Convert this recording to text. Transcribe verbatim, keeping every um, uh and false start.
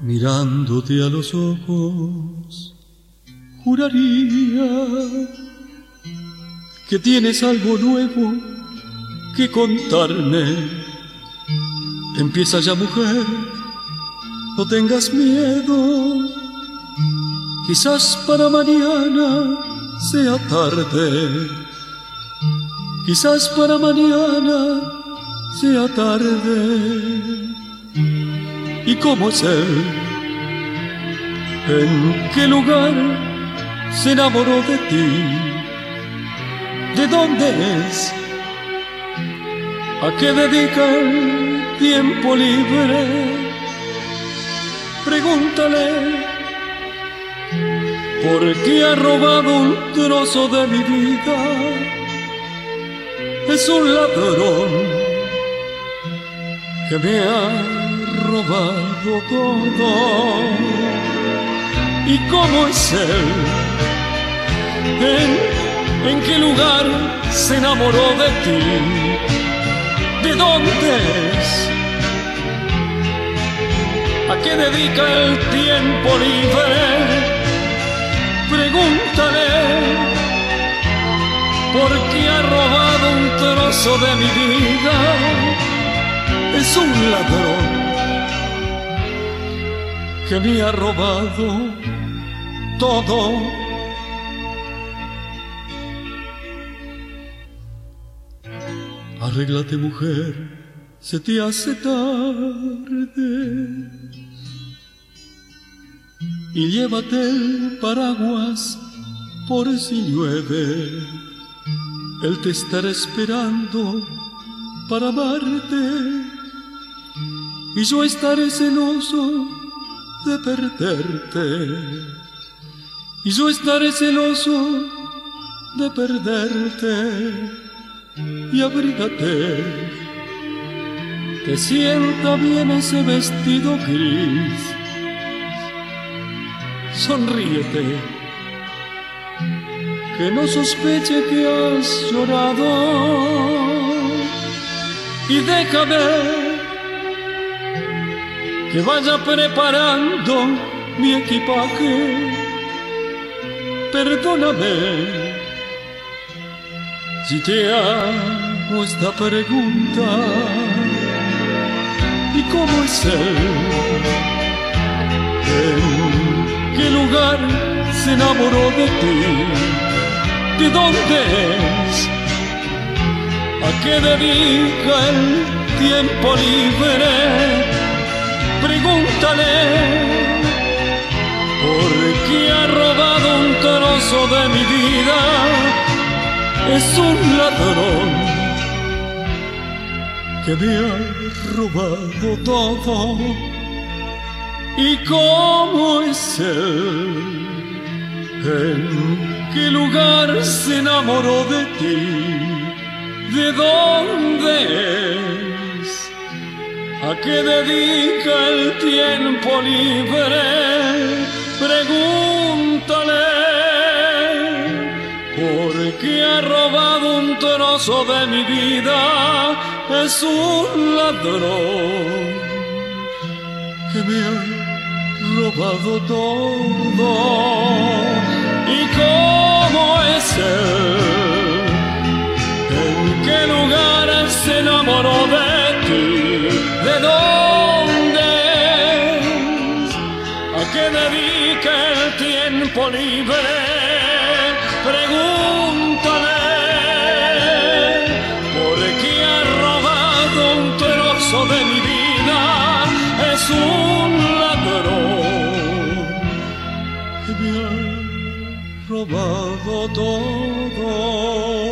Mirándote a los ojos, juraría que tienes algo nuevo que contarme. Empieza ya, mujer, no tengas miedo. Quizás para mañana sea tarde. Quizás para mañana sea tarde. ¿Y cómo es él? ¿En qué lugar se enamoró de ti? ¿De dónde es? ¿A qué dedica el tiempo libre? Pregúntale, ¿por qué ha robado un trozo de mi vida? Es un ladrón que me ha robado todo. ¿Y cómo es él? ¿En, en qué lugar se enamoró de ti? ¿De dónde es? ¿A qué dedica el tiempo libre? Pregúntale, ¿por qué ha robado un trozo de mi vida? Es un ladrón que me ha robado todo. Arréglate, mujer, se te hace tarde, y llévate el paraguas por si llueve. Él te estará esperando para amarte, y yo estaré celoso de perderte, y yo estaré celoso de perderte. Y abrígate, te sienta bien ese vestido gris. Sonríete, que no sospeche que has llorado, y déjame que vaya preparando mi equipaje. Perdóname si te hago esta pregunta. ¿Y cómo es él? ¿En qué lugar se enamoró de ti? ¿De dónde es? ¿A qué dedica el tiempo libre? Pregúntale, ¿por qué ha robado un trozo de mi vida? Es un ladrón que me ha robado todo. ¿Y cómo es él? ¿En qué lugar se enamoró de ti? ¿De dónde es? ¿A qué dedica el tiempo libre? Pregúntale, ¿por qué ha robado un trozo de mi vida? Es un ladrón que me ha robado todo. ¿Y cómo es él? ¿En qué lugar se enamoró de ti? ¿De dónde es? ¿A qué dedica el tiempo libre? Pregúntale, ¿por qué ha robado un trozo de mi vida? Es un ladrón que me ha robado todo.